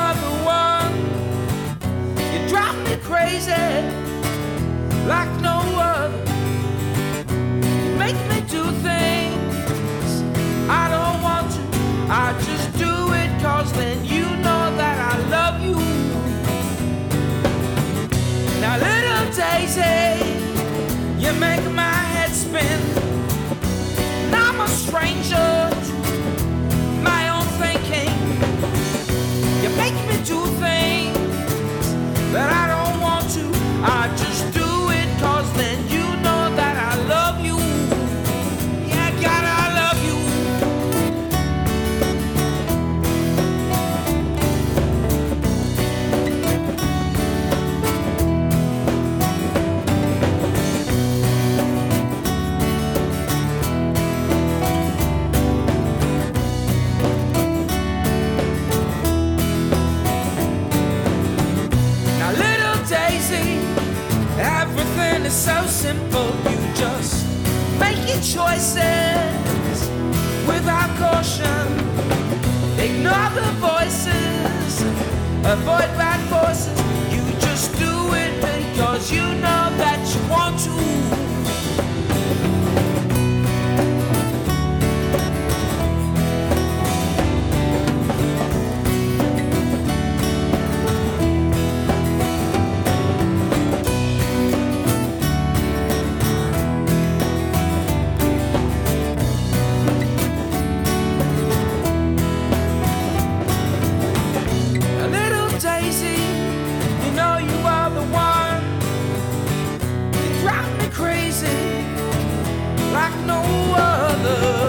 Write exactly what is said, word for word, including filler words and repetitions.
are the one. You drive me crazy like no other. You make me do things I don't want to. I just do it cause then you know that I love you. Now little Daisy, you make my head spin. And I'm a stranger to my own thinking. You make me do things that I don't want to. I just do it cause then you know that I love you. Yeah, God, I love you. Everything is so simple, you just make your choices without caution. Ignore the voices, avoid bad forces. You just do it because you know that you want to. Crazy like no other.